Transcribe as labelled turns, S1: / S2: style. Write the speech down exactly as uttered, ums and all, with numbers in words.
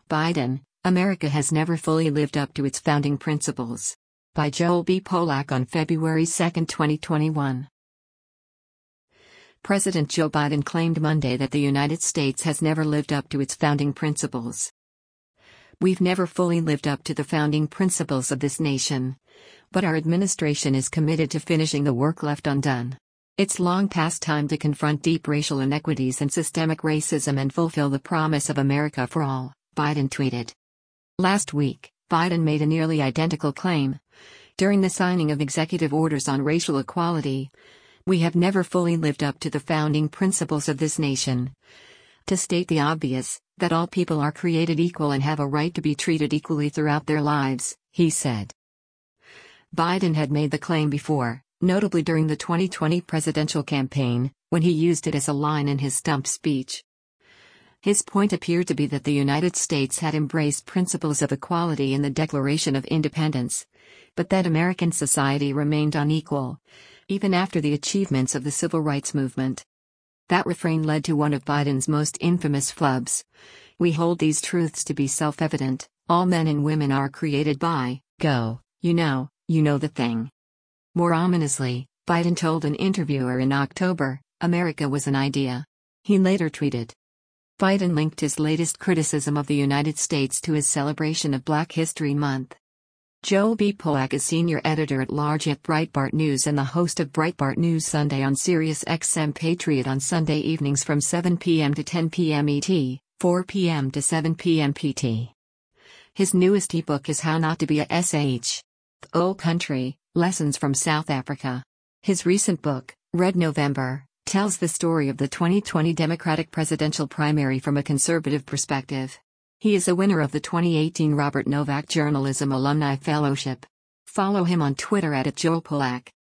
S1: Biden, America has never fully lived up to its founding principles. By Joel B. Polak on February second, twenty twenty-one. President Joe Biden claimed Monday that the United States has never lived up to its founding principles. We've never fully lived up to the founding principles of this nation. But our administration is committed to finishing the work left undone. It's long past time to confront deep racial inequities and systemic racism and fulfill the promise of America for all, Biden tweeted. Last week, Biden made a nearly identical claim. During the signing of executive orders on racial equality, we have never fully lived up to the founding principles of this nation. To state the obvious, that all people are created equal and have a right to be treated equally throughout their lives, he said. Biden had made the claim before, notably during the twenty twenty presidential campaign, when he used it as a line in his stump speech. His point appeared to be that the United States had embraced principles of equality in the Declaration of Independence, but that American society remained unequal, even after the achievements of the civil rights movement. That refrain led to one of Biden's most infamous flubs. We hold these truths to be self-evident: all men and women are created by, go, you know, you know the thing. More ominously, Biden told an interviewer in October, America was an idea. He later tweeted. Biden linked his latest criticism of the United States to his celebration of Black History Month. Joel B. Polak is senior editor-at-large at Breitbart News and the host of Breitbart News Sunday on Sirius X M Patriot on Sunday evenings from seven p m to ten p m E T, four p m to seven p m P T. His newest ebook is How Not to Be a S H. The Old Country, Lessons from South Africa. His recent book, Red November, tells the story of the twenty twenty Democratic presidential primary from a conservative perspective. He is a winner of the twenty eighteen Robert Novak Journalism Alumni Fellowship. Follow him on Twitter at Joel Polak.